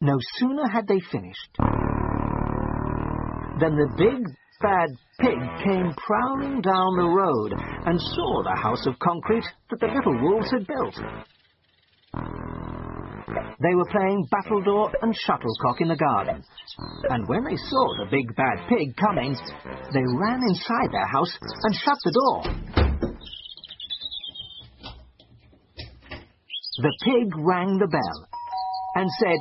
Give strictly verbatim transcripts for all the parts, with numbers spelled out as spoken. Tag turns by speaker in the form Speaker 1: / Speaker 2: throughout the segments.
Speaker 1: No sooner had they finished than the big bad pig came prowling down the road and saw the house of concrete that the little wolves had built. They were playing battledore and shuttlecock in the garden, and when they saw the big bad pig coming, they ran inside their house and shut the door. The pig rang the bell and said,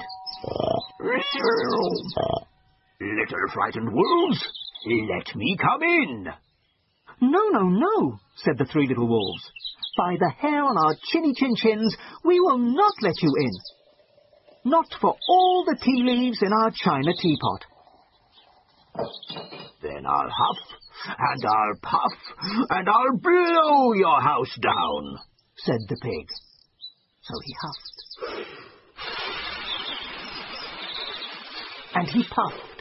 Speaker 1: "Little frightened wolves, let me come in." "No, no, no," said the three little wolves. "By the hair on our chinny-chin-chins, we will not let you in. Not for all the tea leaves in our china teapot." "Then I'll huff, and I'll puff, and I'll blow your house down," said the pig. So he huffed, and he puffed,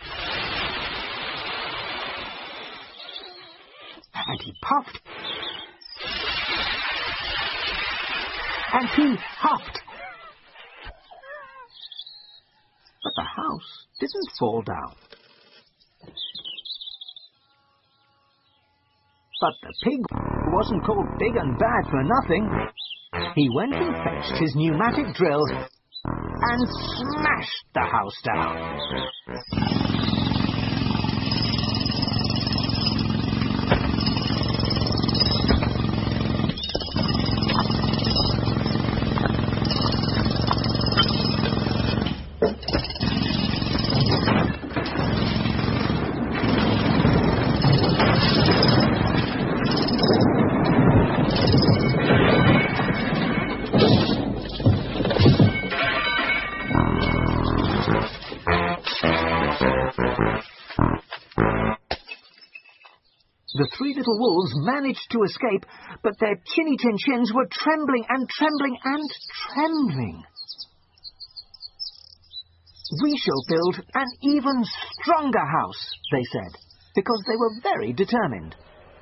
Speaker 1: and he puffed, and he huffed. But the house didn't fall down. But the pig wasn't called big and bad for nothing. He went and fetched his pneumatic drill and smashed the house down. The three little wolves managed to escape, but their chinny-chin-chins were trembling and trembling and trembling. "We shall build an even stronger house," they said, because they were very determined.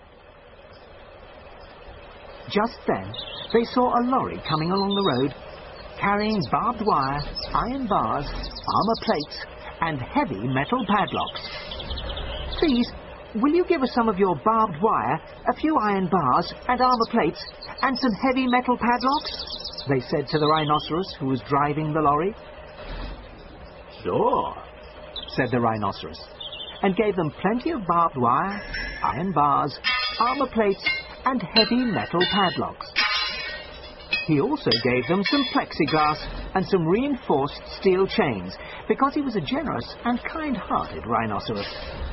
Speaker 1: Just then, they saw a lorry coming along the road, carrying barbed wire, iron bars, armour plates, and heavy metal padlocks. "Please, will you give us some of your barbed wire, a few iron bars and armour plates, and some heavy metal padlocks?" they said to the rhinoceros who was driving the lorry. "Sure," said the rhinoceros, and gave them plenty of barbed wire, iron bars, armour plates, and heavy metal padlocks. He also gave them some plexiglass and some reinforced steel chains, because he was a generous and kind-hearted rhinoceros.